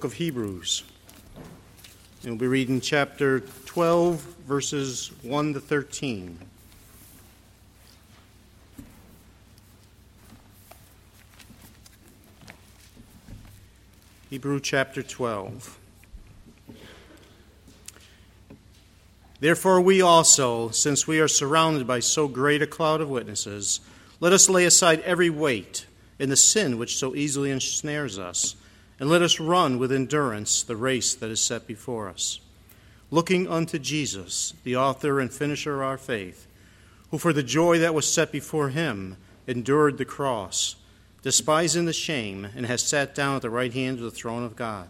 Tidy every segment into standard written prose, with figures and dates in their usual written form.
book of Hebrews. And we'll be reading chapter 12, verses 1 to 13. Hebrews chapter 12. Therefore we also, since we are surrounded by so great a cloud of witnesses, let us lay aside every weight and the sin which so easily ensnares us, and let us run with endurance the race that is set before us, looking unto Jesus, the author and finisher of our faith, who for the joy that was set before him endured the cross, despising the shame, and has sat down at the right hand of the throne of God.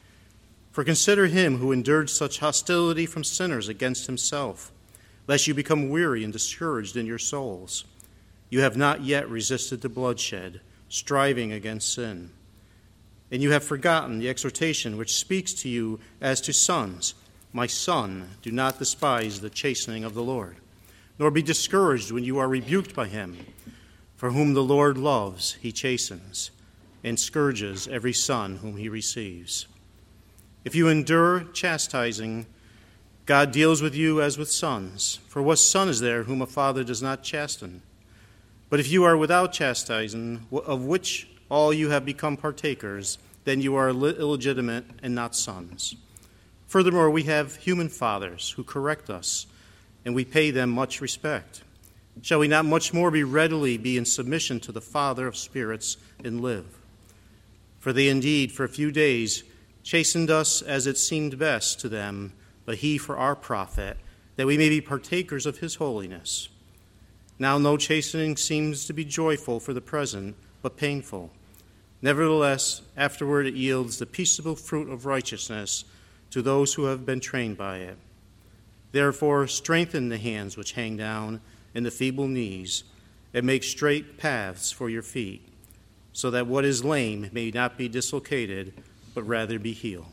For consider him who endured such hostility from sinners against himself, lest you become weary and discouraged in your souls. You have not yet resisted the bloodshed, striving against sin. And you have forgotten the exhortation which speaks to you as to sons. My son, do not despise the chastening of the Lord, nor be discouraged when you are rebuked by him. For whom the Lord loves, he chastens, and scourges every son whom he receives. If you endure chastising, God deals with you as with sons. For what son is there whom a father does not chasten? But if you are without chastising, of which all you have become partakers, then you are illegitimate and not sons. Furthermore, we have human fathers who correct us, and we pay them much respect. Shall we not much more readily be in submission to the Father of spirits and live? For they indeed for a few days chastened us as it seemed best to them, but he for our profit, that we may be partakers of his holiness. Now no chastening seems to be joyful for the present, but painful. Nevertheless, afterward it yields the peaceable fruit of righteousness to those who have been trained by it. Therefore, strengthen the hands which hang down and the feeble knees, and make straight paths for your feet, so that what is lame may not be dislocated, but rather be healed.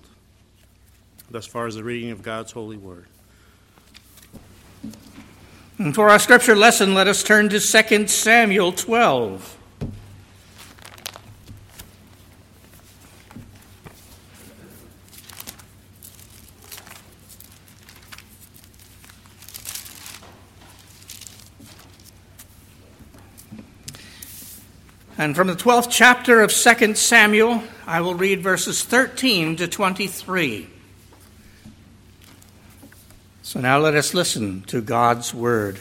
Thus far as the reading of God's holy word. And for our scripture lesson, let us turn to 2 Samuel 12. And from the 12th chapter of 2 Samuel, I will read verses 13 to 23. So now let us listen to God's word.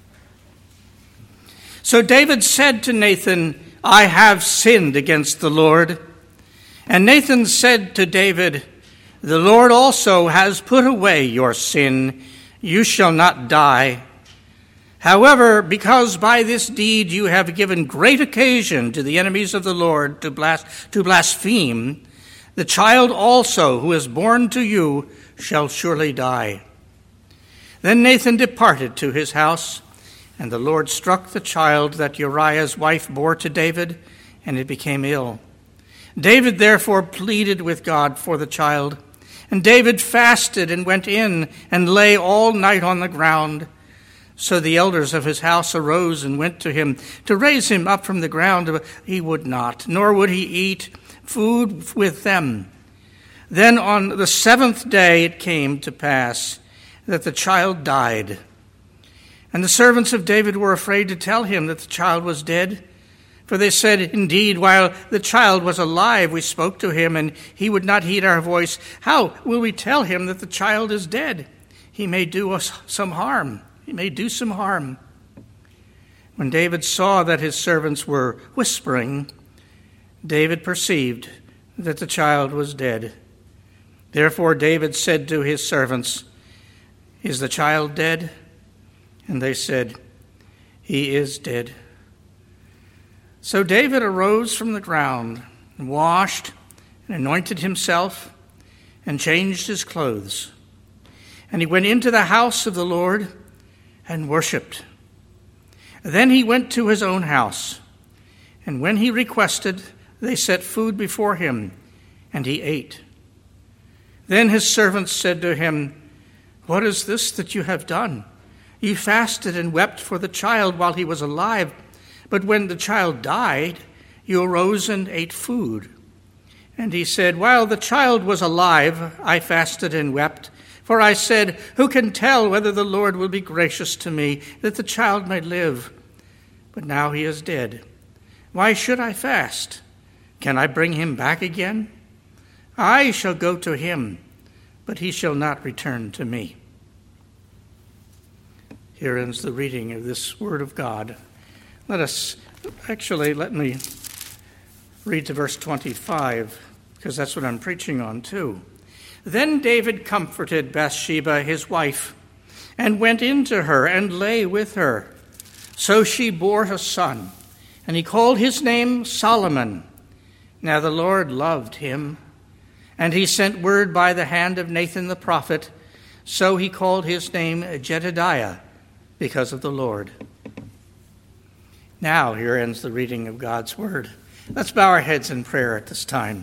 So David said to Nathan, I have sinned against the Lord. And Nathan said to David, the Lord also has put away your sin. You shall not die. However, because by this deed you have given great occasion to the enemies of the Lord to blaspheme, the child also who is born to you shall surely die. Then Nathan departed to his house, and the Lord struck the child that Uriah's wife bore to David, and it became ill. David therefore pleaded with God for the child, and David fasted and went in and lay all night on the ground. So the elders of his house arose and went to him to raise him up from the ground, but he would not, nor would he eat food with them. Then on the seventh day it came to pass that the child died. And the servants of David were afraid to tell him that the child was dead. For they said, indeed, while the child was alive, we spoke to him, and he would not heed our voice. How will we tell him that the child is dead? He may do us some harm. He may do some harm. When David saw that his servants were whispering, David perceived that the child was dead. Therefore David said to his servants, is the child dead? And they said, he is dead. So David arose from the ground and washed and anointed himself and changed his clothes. And he went into the house of the Lord and worshipped. Then he went to his own house, and when he requested, they set food before him, and he ate. Then his servants said to him, what is this that you have done? You fasted and wept for the child while he was alive, but when the child died, you arose and ate food. And he said, "While the child was alive, I fasted and wept. For I said, 'Who can tell whether the Lord will be gracious to me, that the child may live?' But now he is dead. Why should I fast? Can I bring him back again? I shall go to him, but he shall not return to me." Here ends the reading of this word of God. Let me read to verse 25, because that's what I'm preaching on too. "Then David comforted Bathsheba, his wife, and went in to her and lay with her. So she bore a son, and he called his name Solomon. Now the Lord loved him, and he sent word by the hand of Nathan the prophet. So he called his name Jedediah, because of the Lord." Now, here ends the reading of God's word. Let's bow our heads in prayer at this time.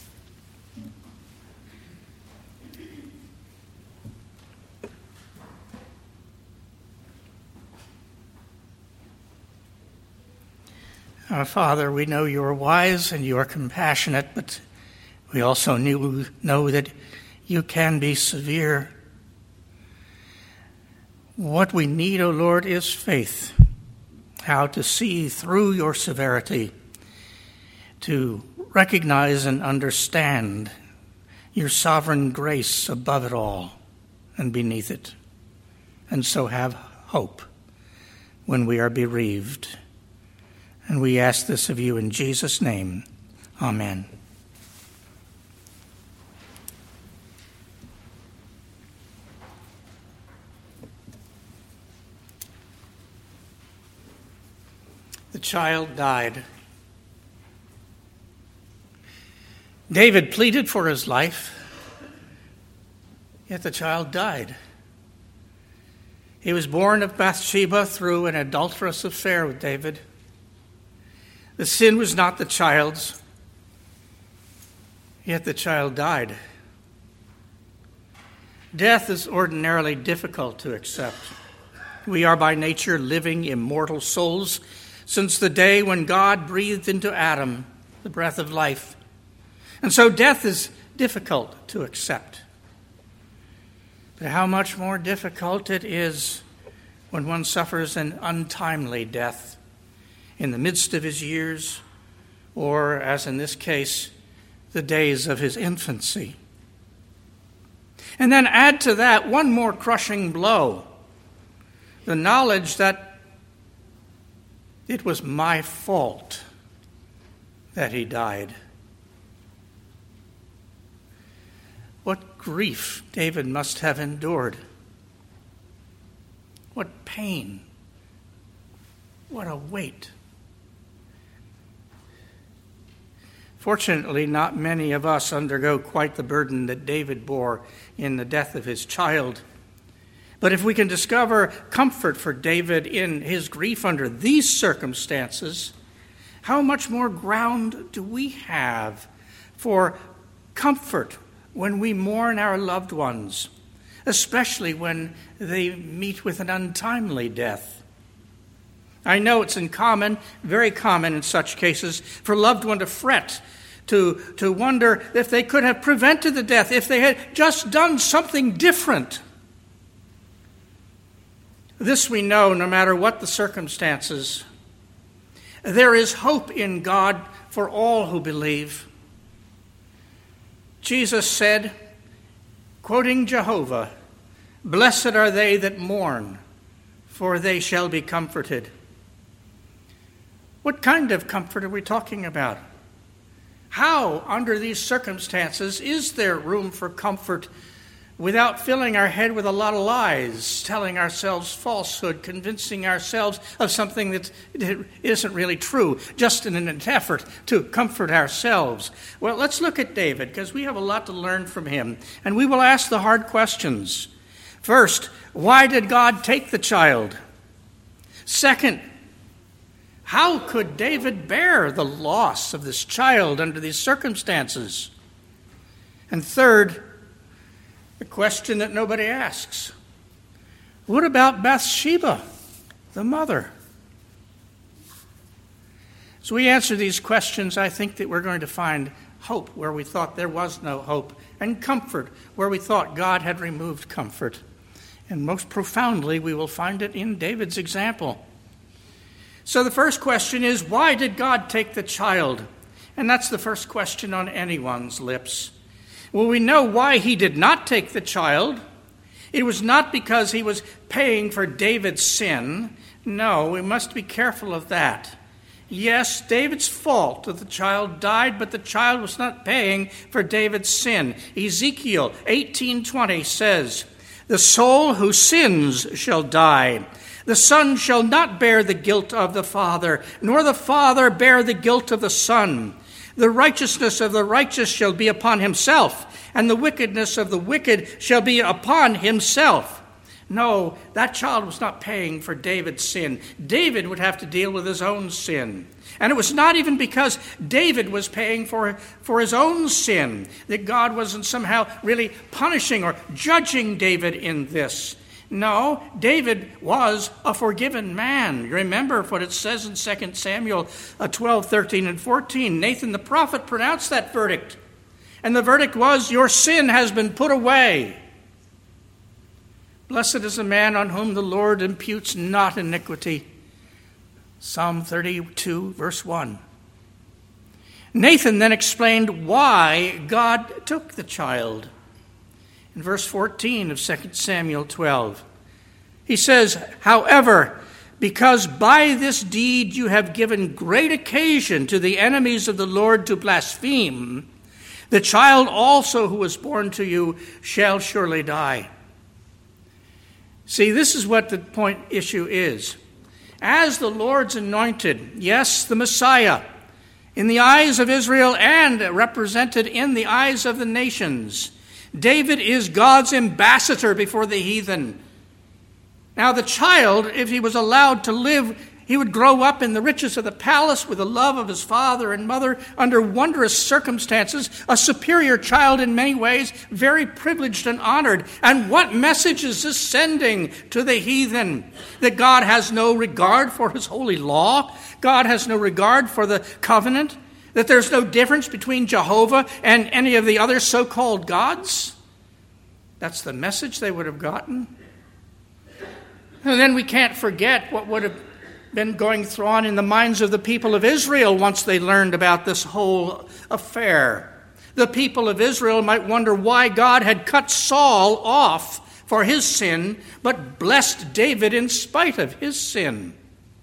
Our Father, we know you are wise and you are compassionate, but we also know that you can be severe. What we need, O Lord, is faith. How to see through your severity, to recognize and understand your sovereign grace above it all and beneath it, and so have hope when we are bereaved. And we ask this of you in Jesus' name. Amen. The child died. David pleaded for his life, yet the child died. He was born of Bathsheba through an adulterous affair with David. The sin was not the child's, yet the child died. Death is ordinarily difficult to accept. We are by nature living, immortal souls since the day when God breathed into Adam the breath of life. And so death is difficult to accept. But how much more difficult it is when one suffers an untimely death in the midst of his years, or, as in this case, the days of his infancy. And then add to that one more crushing blow, the knowledge that it was my fault that he died. What grief David must have endured. What pain. What a weight. Fortunately, not many of us undergo quite the burden that David bore in the death of his child. But if we can discover comfort for David in his grief under these circumstances, how much more ground do we have for comfort when we mourn our loved ones, especially when they meet with an untimely death? I know it's very common in such cases, for a loved one to fret, to wonder if they could have prevented the death, if they had just done something different. This we know, no matter what the circumstances. There is hope in God for all who believe. Jesus said, quoting Jehovah, "Blessed are they that mourn, for they shall be comforted." What kind of comfort are we talking about? How, under these circumstances, is there room for comfort without filling our head with a lot of lies, telling ourselves falsehood, convincing ourselves of something that isn't really true, just in an effort to comfort ourselves? Well, let's look at David, because we have a lot to learn from him, and we will ask the hard questions. First, why did God take the child? Second, how could David bear the loss of this child under these circumstances? And third, the question that nobody asks: what about Bathsheba, the mother? As we answer these questions, I think that we're going to find hope where we thought there was no hope, and comfort where we thought God had removed comfort. And most profoundly, we will find it in David's example. So the first question is, why did God take the child? And that's the first question on anyone's lips. Well, we know why he did not take the child. It was not because he was paying for David's sin. No, we must be careful of that. Yes, David's fault that the child died, but the child was not paying for David's sin. Ezekiel 18:20 says, "The soul who sins shall die. The son shall not bear the guilt of the father, nor the father bear the guilt of the son. The righteousness of the righteous shall be upon himself, and the wickedness of the wicked shall be upon himself." No, that child was not paying for David's sin. David would have to deal with his own sin. And it was not even because David was paying for his own sin that God wasn't somehow really punishing or judging David in this. No, David was a forgiven man. You remember what it says in 2 Samuel 12, 13, and 14. Nathan the prophet pronounced that verdict. And the verdict was, "Your sin has been put away." Blessed is the man on whom the Lord imputes not iniquity. Psalm 32, verse 1. Nathan then explained why God took the child. In verse 14 of 2 Samuel 12, he says, "However, because by this deed you have given great occasion to the enemies of the Lord to blaspheme, the child also who was born to you shall surely die." See, this is what the issue is. As the Lord's anointed, yes, the Messiah, in the eyes of Israel and represented in the eyes of the nations, David is God's ambassador before the heathen. Now, the child, if he was allowed to live, he would grow up in the riches of the palace with the love of his father and mother under wondrous circumstances, a superior child in many ways, very privileged and honored. And what message is this sending to the heathen? That God has no regard for his holy law? God has no regard for the covenant? That there's no difference between Jehovah and any of the other so-called gods? That's the message they would have gotten. And then we can't forget what would have been going on in the minds of the people of Israel once they learned about this whole affair. The people of Israel might wonder why God had cut Saul off for his sin, but blessed David in spite of his sin.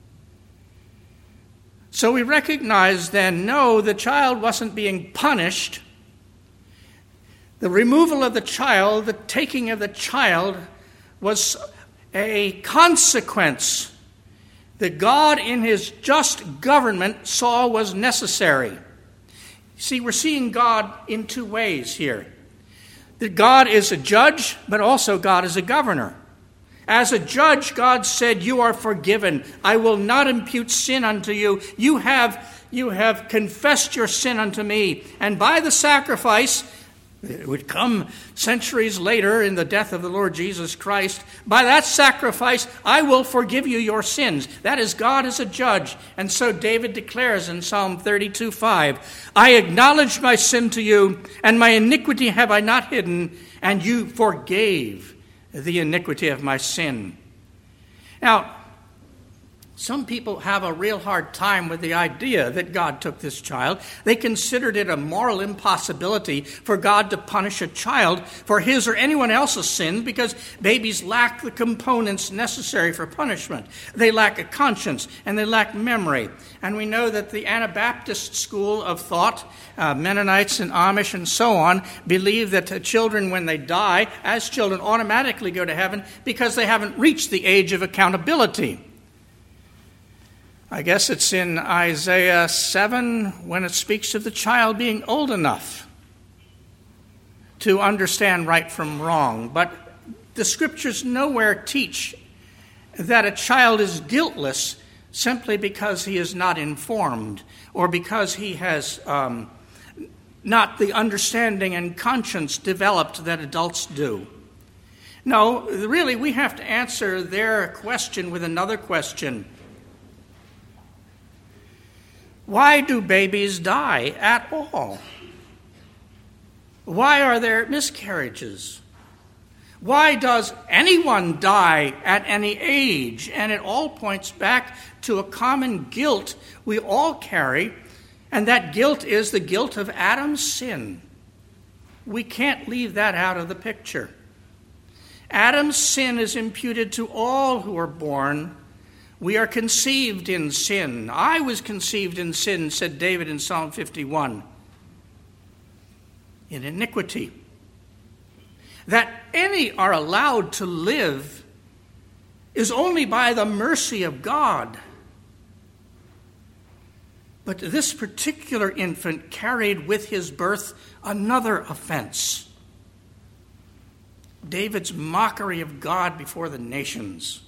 So we recognize then, no, the child wasn't being punished. The removal of the child, the taking of the child, was a consequence that God in his just government saw was necessary. See, we're seeing God in two ways here. That God is a judge, but also God is a governor. As a judge, God said, "You are forgiven. I will not impute sin unto you. You have confessed your sin unto me." And by the sacrifice, it would come centuries later in the death of the Lord Jesus Christ. By that sacrifice, I will forgive you your sins. That is God as a judge. And so David declares in Psalm 32:5, "I acknowledged my sin to you, and my iniquity have I not hidden, and you forgave the iniquity of my sin." Now, some people have a real hard time with the idea that God took this child. They considered it a moral impossibility for God to punish a child for his or anyone else's sin because babies lack the components necessary for punishment. They lack a conscience and they lack memory. And we know that the Anabaptist school of thought, Mennonites and Amish and so on, believe that children, when they die, as children, automatically go to heaven because they haven't reached the age of accountability. I guess it's in Isaiah 7 when it speaks of the child being old enough to understand right from wrong. But the scriptures nowhere teach that a child is guiltless simply because he is not informed or because he has not the understanding and conscience developed that adults do. No, really, we have to answer their question with another question. Why do babies die at all? Why are there miscarriages? Why does anyone die at any age? And it all points back to a common guilt we all carry, and that guilt is the guilt of Adam's sin. We can't leave that out of the picture. Adam's sin is imputed to all who are born. We are conceived in sin. I was conceived in sin, said David in Psalm 51. In iniquity. That any are allowed to live is only by the mercy of God. But this particular infant carried with his birth another offense. David's mockery of God before the nations.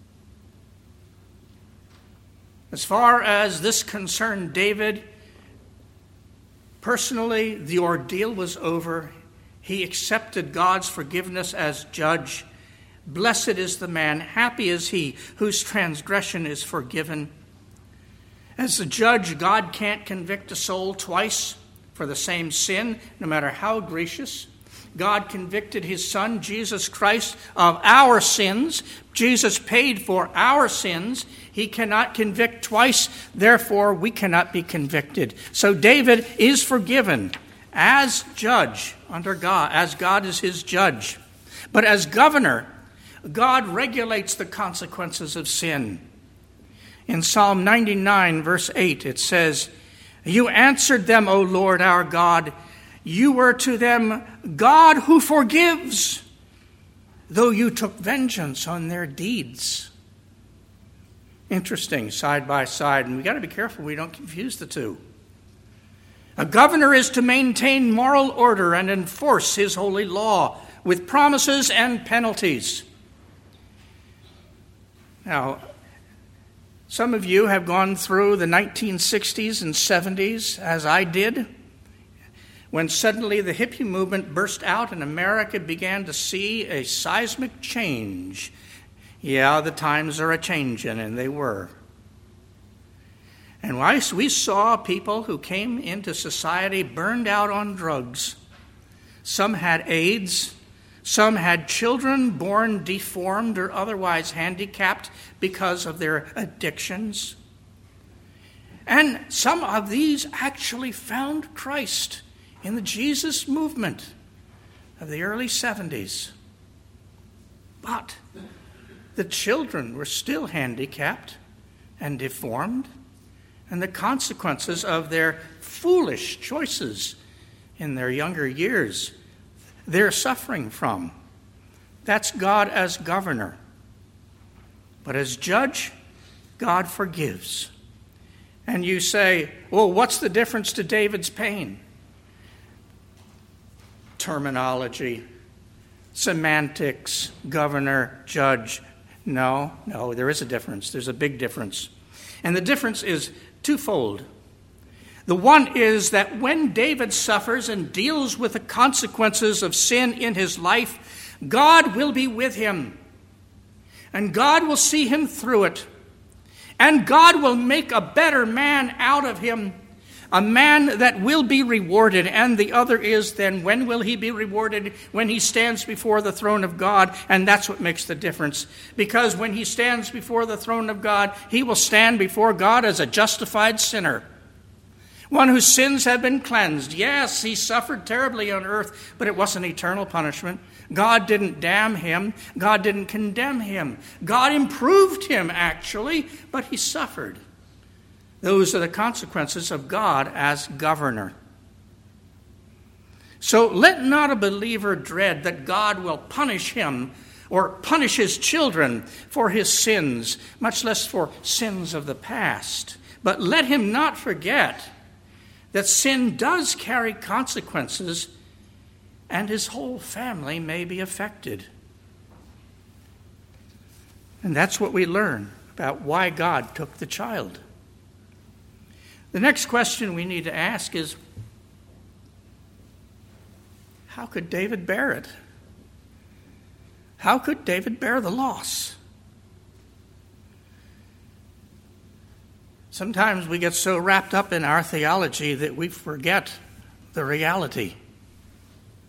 As far as this concerned David, personally, the ordeal was over. He accepted God's forgiveness as judge. Blessed is the man, happy is he whose transgression is forgiven. As the judge, God can't convict a soul twice for the same sin, no matter how gracious. God convicted his Son, Jesus Christ, of our sins. Jesus paid for our sins. He cannot convict twice, therefore we cannot be convicted. So David is forgiven as judge under God, as God is his judge. But as governor, God regulates the consequences of sin. In Psalm 99, verse 8, it says, "You answered them, O Lord our God. You were to them God who forgives, though you took vengeance on their deeds." Interesting, side by side, and we've got to be careful we don't confuse the two. A governor is to maintain moral order and enforce his holy law with promises and penalties. Now, some of you have gone through the 1960s and 70s, as I did, when suddenly the hippie movement burst out and America began to see a seismic change. Yeah, the times are a-changin', and they were. And we saw people who came into society burned out on drugs. Some had AIDS. Some had children born deformed or otherwise handicapped because of their addictions. And some of these actually found Christ in the Jesus movement of the early 70s. But the children were still handicapped and deformed, and the consequences of their foolish choices in their younger years, they're suffering from. That's God as governor. But as judge, God forgives. And you say, well, what's the difference to David's pain? Terminology, semantics, governor, judge. No, there is a difference. There's a big difference. And the difference is twofold. The one is that when David suffers and deals with the consequences of sin in his life, God will be with him. And God will see him through it. And God will make a better man out of him, a man that will be rewarded. And the other is then, when will he be rewarded? When he stands before the throne of God. And that's what makes the difference. Because when he stands before the throne of God, he will stand before God as a justified sinner. One whose sins have been cleansed. Yes, he suffered terribly on earth, but it wasn't eternal punishment. God didn't damn him. God didn't condemn him. God improved him, actually, but he suffered. Those are the consequences of God as governor. So let not a believer dread that God will punish him or punish his children for his sins, much less for sins of the past. But let him not forget that sin does carry consequences, and his whole family may be affected. And that's what we learn about why God took the child. The next question we need to ask is, how could David bear it? How could David bear the loss? Sometimes we get so wrapped up in our theology that we forget the reality.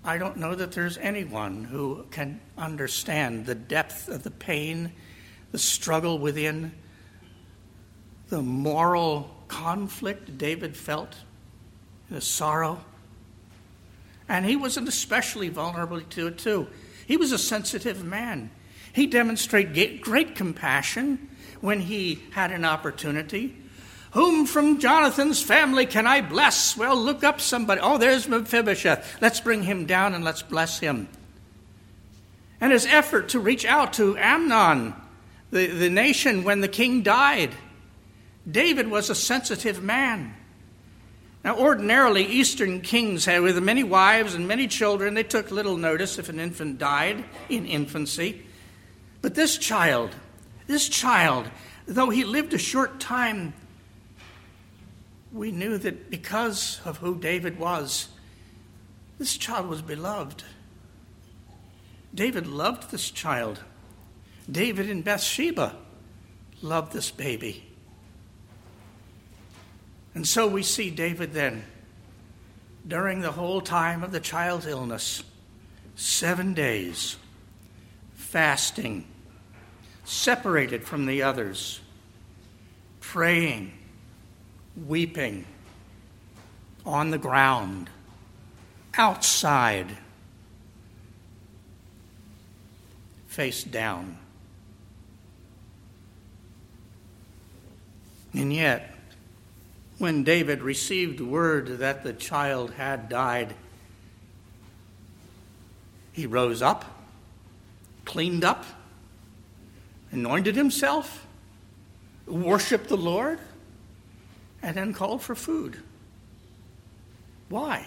I don't know that there's anyone who can understand the depth of the pain, the struggle within, the moral conflict David felt, the sorrow. And he wasn't especially vulnerable to it too. He was a sensitive man. He demonstrated great compassion when he had an opportunity. Whom from Jonathan's family can I bless? Well, look up somebody. Oh, there's Mephibosheth. Let's bring him down and let's bless him. And his effort to reach out to Amnon, the nation, when the king died. David was a sensitive man. Now, ordinarily, Eastern kings had, with many wives and many children, they took little notice if an infant died in infancy. But this child, though he lived a short time, we knew that because of who David was, this child was beloved. David loved this child. David and Bathsheba loved this baby. And so we see David then, during the whole time of the child's illness, 7 days, fasting, separated from the others, praying, weeping, on the ground, outside, face down. And yet, when David received word that the child had died, he rose up, cleaned up, anointed himself, worshiped the Lord, and then called for food. Why?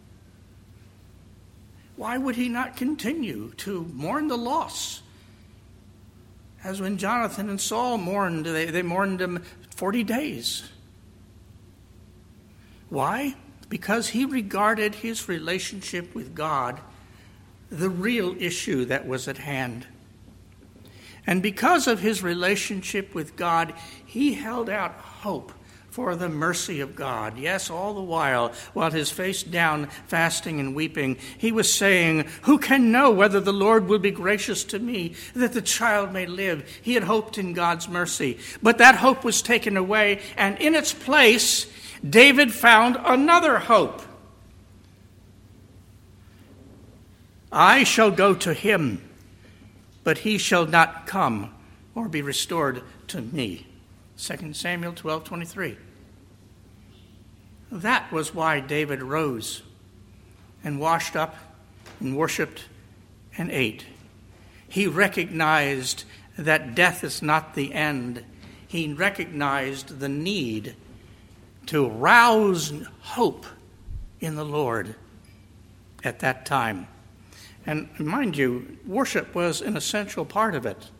Why would he not continue to mourn the loss? As when Jonathan and Saul mourned, they mourned him 40 days. Why? Because he regarded his relationship with God the real issue that was at hand. And because of his relationship with God, he held out hope for the mercy of God. Yes, all the while his face down, fasting and weeping, he was saying, who can know whether the Lord will be gracious to me, that the child may live? He had hoped in God's mercy. But that hope was taken away, and in its place, David found another hope. I shall go to him, but he shall not come or be restored to me. 2 Samuel 12:23. That was why David rose and washed up and worshipped and ate. He recognized that death is not the end. He recognized the need to rouse hope in the Lord at that time. And mind you, worship was an essential part of it.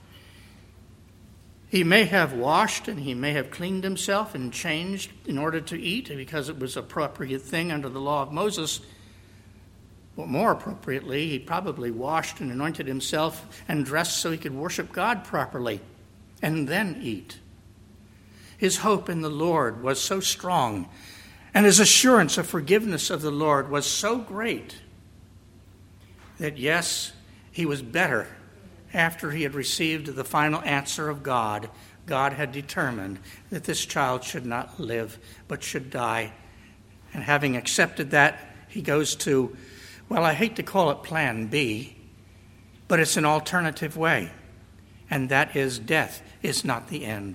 He may have washed and he may have cleaned himself and changed in order to eat because it was an appropriate thing under the law of Moses. But more appropriately, he probably washed and anointed himself and dressed so he could worship God properly and then eat. His hope in the Lord was so strong, and his assurance of forgiveness of the Lord was so great that, yes, he was better after he had received the final answer of God. God had determined that this child should not live, but should die. And having accepted that, he goes to, well, I hate to call it plan B, but it's an alternative way. And that is, death is not the end.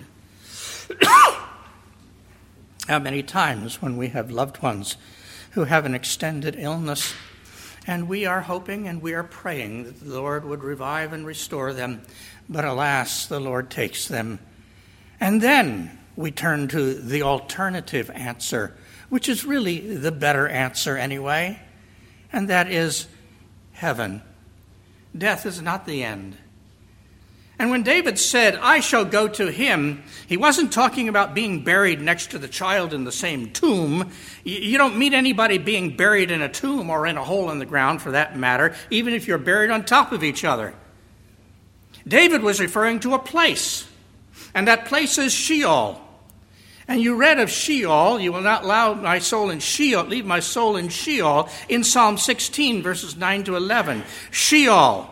How many times when we have loved ones who have an extended illness, and we are hoping and we are praying that the Lord would revive and restore them, but alas, the Lord takes them. And then we turn to the alternative answer, which is really the better answer anyway, and that is heaven. Death is not the end. And when David said, I shall go to him, he wasn't talking about being buried next to the child in the same tomb. You don't meet anybody being buried in a tomb or in a hole in the ground, for that matter, even if you're buried on top of each other. David was referring to a place, and that place is Sheol. And you read of Sheol, you will not allow my soul in Sheol, leave my soul in Sheol, in Psalm 16, verses 9 to 11. Sheol.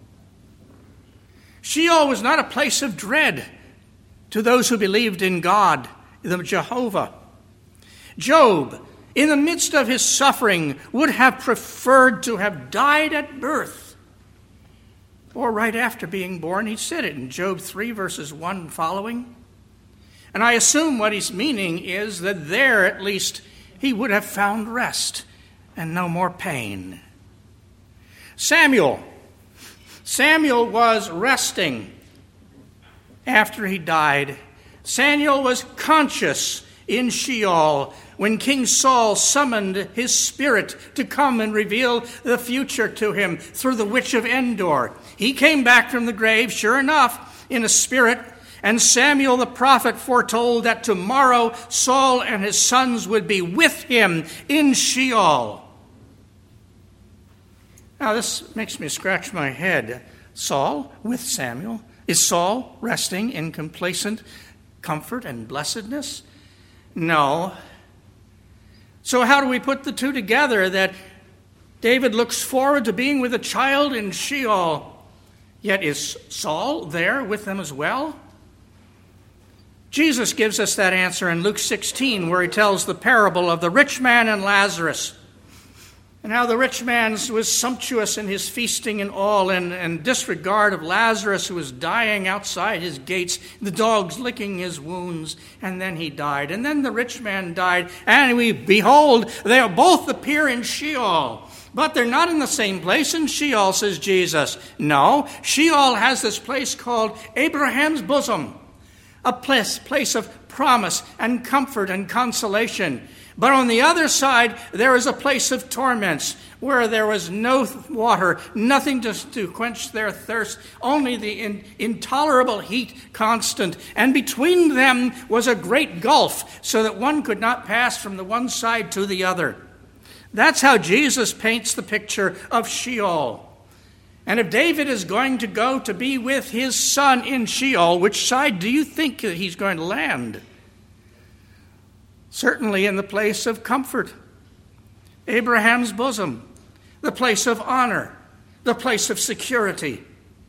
Sheol was not a place of dread to those who believed in God, the Jehovah. Job, in the midst of his suffering, would have preferred to have died at birth or right after being born. He said it in Job 3, verses 1 and following. And I assume what he's meaning is that there, at least, he would have found rest and no more pain. Samuel was resting after he died. Samuel was conscious in Sheol when King Saul summoned his spirit to come and reveal the future to him through the witch of Endor. He came back from the grave, sure enough, in a spirit. And Samuel the prophet foretold that tomorrow Saul and his sons would be with him in Sheol. Now this makes me scratch my head. Saul with Samuel? Is Saul resting in complacent comfort and blessedness? No. So how do we put the two together, that David looks forward to being with a child in Sheol, yet is Saul there with them as well? Jesus gives us that answer in Luke 16, where he tells the parable of the rich man and Lazarus, and how the rich man was sumptuous in his feasting and all, and disregard of Lazarus, who was dying outside his gates, the dogs licking his wounds, and then he died. And then the rich man died, and behold, they both appear in Sheol. But they're not in the same place in Sheol, says Jesus. No, Sheol has this place called Abraham's bosom, a place of promise and comfort and consolation. But on the other side, there is a place of torments, where there was no water, nothing to quench their thirst, only the intolerable heat constant. And between them was a great gulf, so that one could not pass from the one side to the other. That's how Jesus paints the picture of Sheol. And if David is going to go to be with his son in Sheol, which side do you think that he's going to land? Certainly in the place of comfort, Abraham's bosom, the place of honor, the place of security.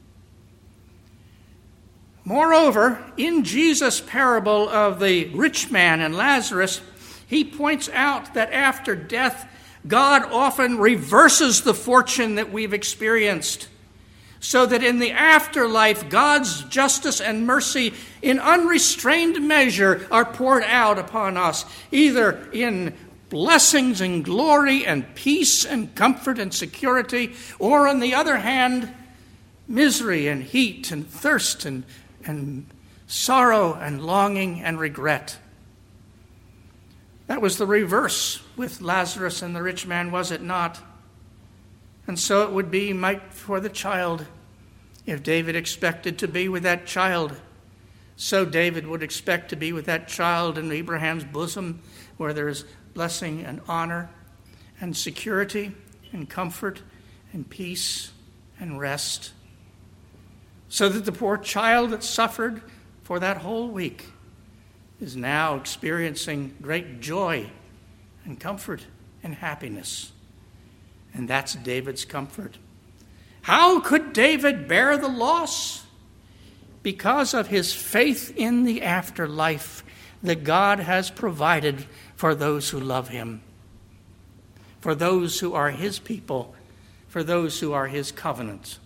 Moreover, in Jesus' parable of the rich man and Lazarus, he points out that after death, God often reverses the fortune that we've experienced, so that in the afterlife, God's justice and mercy in unrestrained measure are poured out upon us, either in blessings and glory and peace and comfort and security, or on the other hand, misery and heat and thirst and sorrow and longing and regret. That was the reverse with Lazarus and the rich man, was it not? And so it would be for the child. If David expected to be with that child, so David would expect to be with that child in Abraham's bosom, where there is blessing and honor and security and comfort and peace and rest. So that the poor child that suffered for that whole week is now experiencing great joy and comfort and happiness. And that's David's comfort. How could David bear the loss? Because of his faith in the afterlife that God has provided for those who love him, for those who are his people, for those who are his covenant.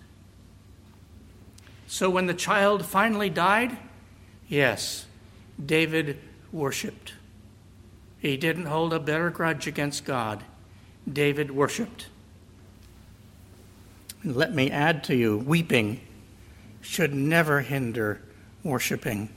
So when the child finally died, yes, David worshiped. He didn't hold a bitter grudge against God. David worshiped. And let me add to you, weeping should never hinder worshiping.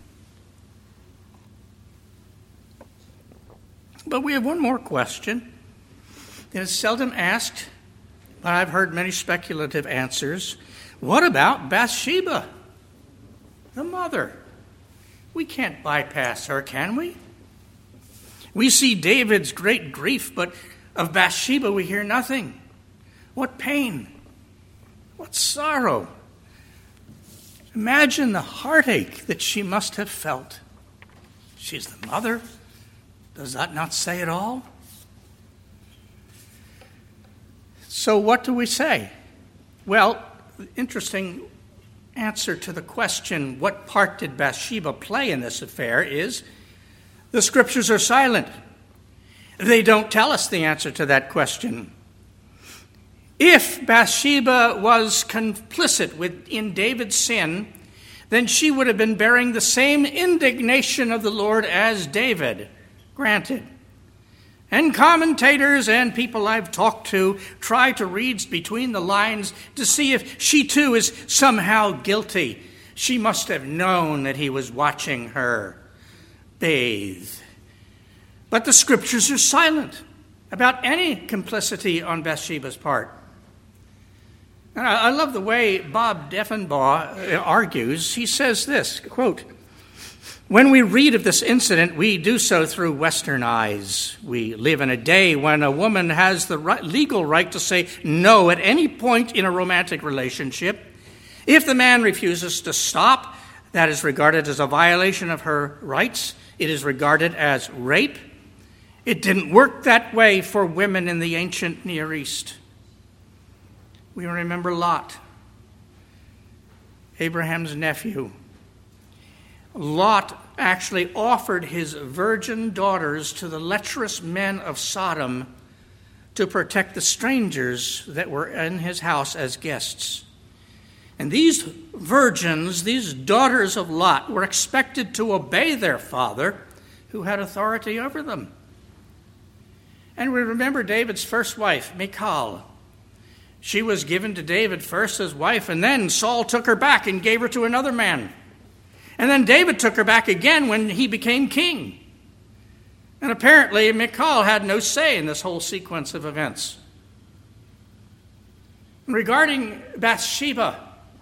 But we have one more question that is seldom asked, but I've heard many speculative answers. What about Bathsheba, the mother? We can't bypass her, can we? We see David's great grief, but of Bathsheba we hear nothing. What pain, what sorrow. Imagine the heartache that she must have felt. She's the mother. Does that not say it all? So what do we say? Well, interesting answer to the question, what part did Bathsheba play in this affair, is the scriptures are silent. They don't tell us the answer to that question. If Bathsheba was complicit in David's sin, then she would have been bearing the same indignation of the Lord as David, granted. And commentators and people I've talked to try to read between the lines to see if she too is somehow guilty. She must have known that he was watching her bathe. But the scriptures are silent about any complicity on Bathsheba's part. And I love the way Bob Deffinbaugh argues. He says this, quote, "When we read of this incident, we do so through Western eyes. We live in a day when a woman has the legal right to say no at any point in a romantic relationship. If the man refuses to stop, that is regarded as a violation of her rights. It is regarded as rape. It didn't work that way for women in the ancient Near East." We remember Lot, Abraham's nephew. Lot actually offered his virgin daughters to the lecherous men of Sodom to protect the strangers that were in his house as guests. And these virgins, these daughters of Lot, were expected to obey their father, who had authority over them. And we remember David's first wife, Michal. She was given to David first as wife, and then Saul took her back and gave her to another man. And then David took her back again when he became king. And apparently Michal had no say in this whole sequence of events. And regarding Bathsheba,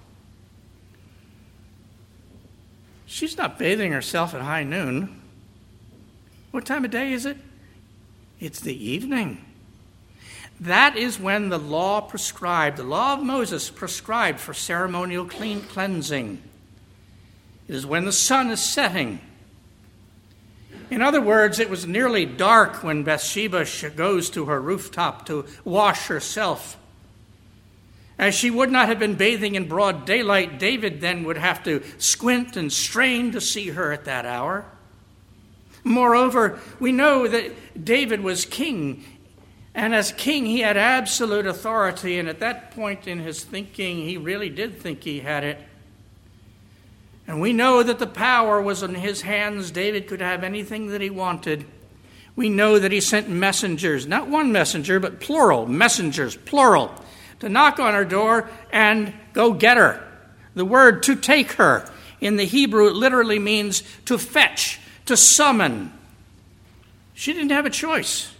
she's not bathing herself at high noon. What time of day is it? It's the evening. That is when the law of Moses prescribed for ceremonial cleansing. It is when the sun is setting. In other words, it was nearly dark when Bathsheba goes to her rooftop to wash herself. As she would not have been bathing in broad daylight, David then would have to squint and strain to see her at that hour. Moreover, we know that David was king. And as king, he had absolute authority, and at that point in his thinking, he really did think he had it. And we know that the power was in his hands. David could have anything that he wanted. We know that he sent messengers, not one messenger, but plural, messengers, plural, to knock on her door and go get her. The word to take her in the Hebrew literally means to fetch, to summon. She didn't have a choice.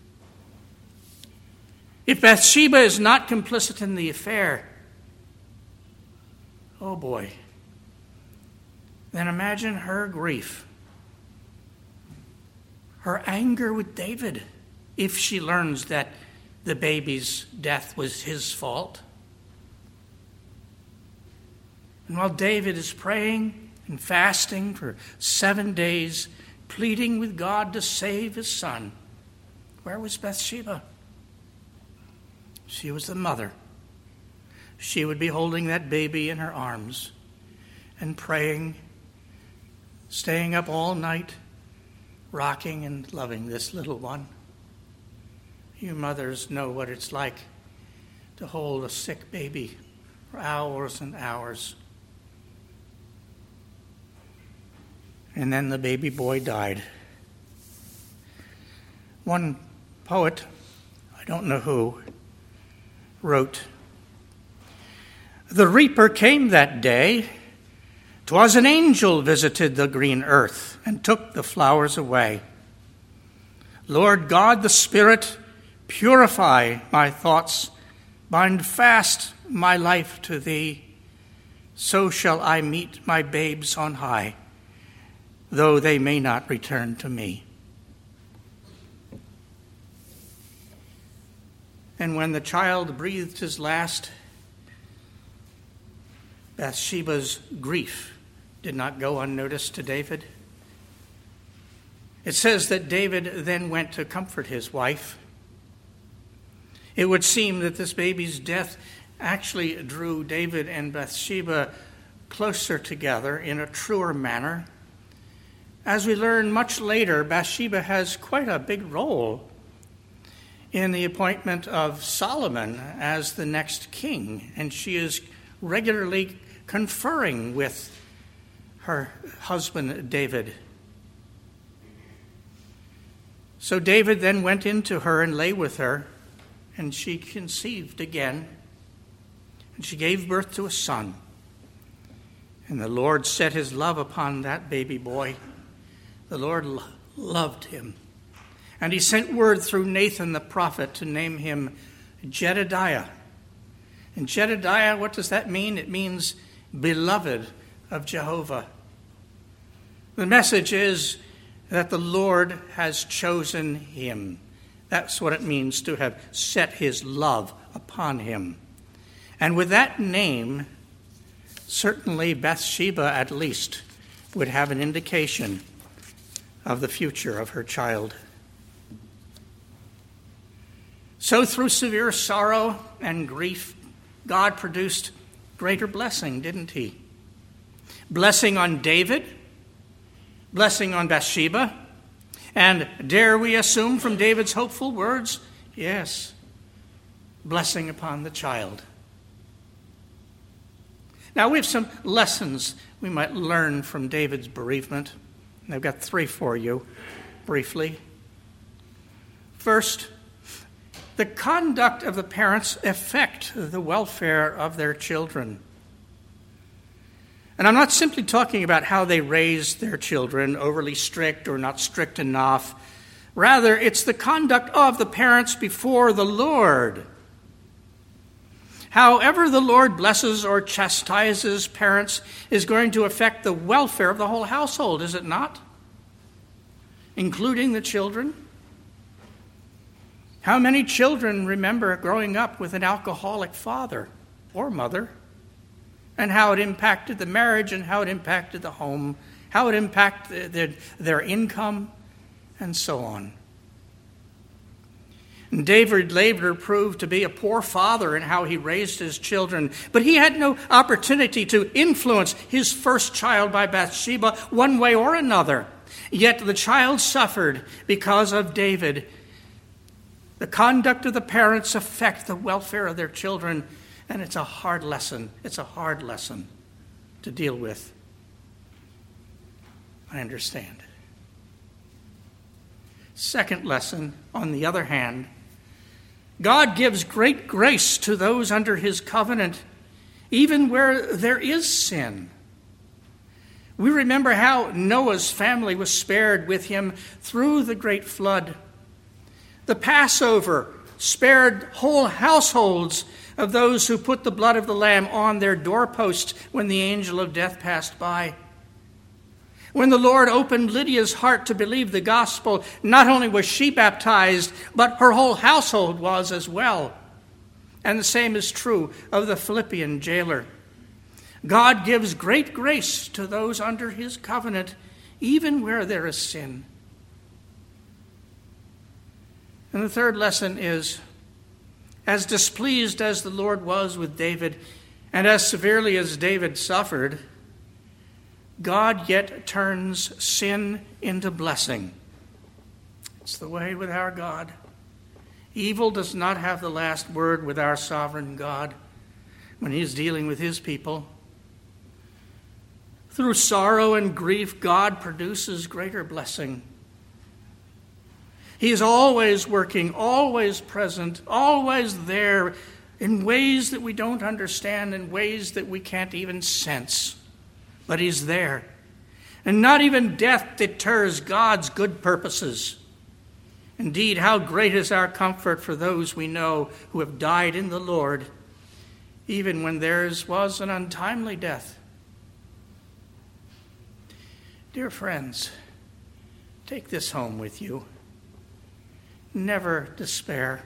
If Bathsheba is not complicit in the affair, oh boy, then imagine her grief, her anger with David, if she learns that the baby's death was his fault. And while David is praying and fasting for 7 days, pleading with God to save his son, where was Bathsheba? She was the mother. She would be holding that baby in her arms and praying, staying up all night, rocking and loving this little one. You mothers know what it's like to hold a sick baby for hours and hours. And then the baby boy died. One poet, I don't know who, wrote, "The reaper came that day. 'Twas an angel visited the green earth and took the flowers away. Lord God the Spirit, purify my thoughts, bind fast my life to thee. So shall I meet my babes on high, though they may not return to me." And when the child breathed his last, Bathsheba's grief did not go unnoticed to David. It says that David then went to comfort his wife. It would seem that this baby's death actually drew David and Bathsheba closer together in a truer manner. As we learn much later, Bathsheba has quite a big role in the appointment of Solomon as the next king, and she is regularly conferring with her husband David. So David then went in to her and lay with her, and she conceived again, and she gave birth to a son. And the Lord set his love upon that baby boy. The Lord loved him. And he sent word through Nathan the prophet to name him Jedediah. And Jedediah, what does that mean? It means beloved of Jehovah. The message is that the Lord has chosen him. That's what it means to have set his love upon him. And with that name, certainly Bathsheba at least would have an indication of the future of her child. So through severe sorrow and grief, God produced greater blessing, didn't he? Blessing on David, blessing on Bathsheba, and dare we assume from David's hopeful words, yes, blessing upon the child. Now we have some lessons we might learn from David's bereavement. And I've got 3 for you, briefly. First, the conduct of the parents affect the welfare of their children. And I'm not simply talking about how they raise their children, overly strict or not strict enough. Rather, it's the conduct of the parents before the Lord. However the Lord blesses or chastises parents is going to affect the welfare of the whole household, is it not? Including the children. How many children remember growing up with an alcoholic father or mother, and how it impacted the marriage and how it impacted the home, how it impacted their income, and so on? And David later proved to be a poor father in how he raised his children, but he had no opportunity to influence his first child by Bathsheba one way or another. Yet the child suffered because of David. The conduct of the parents affect the welfare of their children, and it's a hard lesson. It's a hard lesson to deal with. I understand. Second lesson, on the other hand, God gives great grace to those under his covenant, even where there is sin. We remember how Noah's family was spared with him through the great flood. The Passover spared whole households of those who put the blood of the lamb on their doorposts when the angel of death passed by. When the Lord opened Lydia's heart to believe the gospel, not only was she baptized, but her whole household was as well. And the same is true of the Philippian jailer. God gives great grace to those under his covenant, even where there is sin. And the third lesson is, as displeased as the Lord was with David, and as severely as David suffered, God yet turns sin into blessing. It's the way with our God. Evil does not have the last word with our sovereign God when he is dealing with his people. Through sorrow and grief, God produces greater blessing. He is always working, always present, always there in ways that we don't understand, in ways that we can't even sense. But he's there. And not even death deters God's good purposes. Indeed, how great is our comfort for those we know who have died in the Lord, even when theirs was an untimely death. Dear friends, take this home with you. Never despair.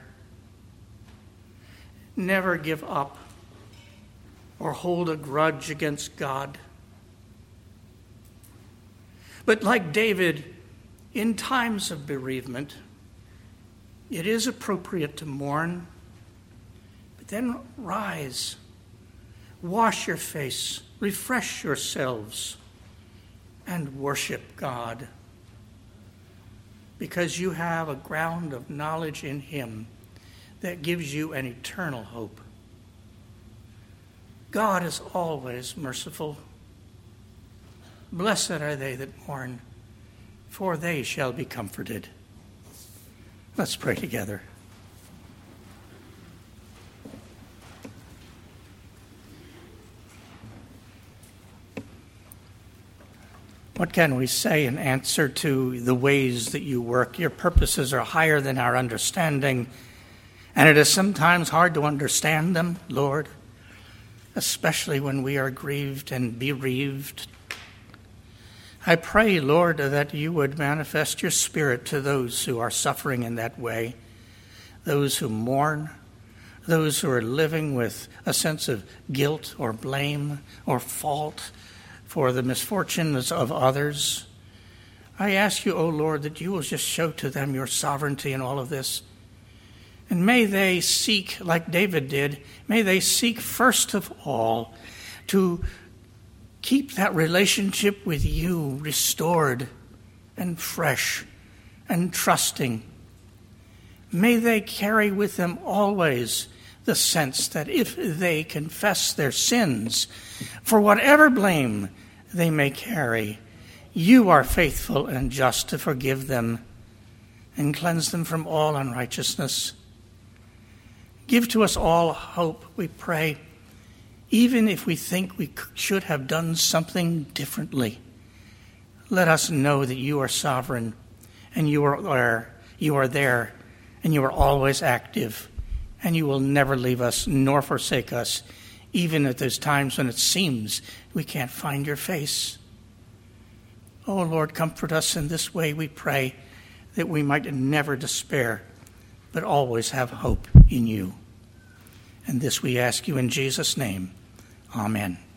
Never give up or hold a grudge against God. But like David, In times of bereavement, it is appropriate to mourn, but then rise, wash your face, refresh yourselves, and worship God, because you have a ground of knowledge in Him that gives you an eternal hope. God is always merciful. Blessed are they that mourn, for they shall be comforted. Let's pray together. What can we say in answer to the ways that you work? Your purposes are higher than our understanding, and it is sometimes hard to understand them, Lord, especially when we are grieved and bereaved. I pray, Lord, that you would manifest your Spirit to those who are suffering in that way, those who mourn, those who are living with a sense of guilt or blame or fault for the misfortunes of others. I ask you, O Lord, that you will just show to them your sovereignty in all of this. And may they seek, like David did, may they seek first of all to keep that relationship with you restored and fresh and trusting. May they carry with them always the sense that if they confess their sins, for whatever blame they may carry, you are faithful and just to forgive them and cleanse them from all unrighteousness. Give to us all hope, we pray, even if we think we should have done something differently. Let us know that you are sovereign and you are there, and you are always active, and you will never leave us nor forsake us, even at those times when it seems we can't find your face. Oh Lord, comfort us in this way, we pray, that we might never despair, but always have hope in you. And this we ask you in Jesus' name. Amen.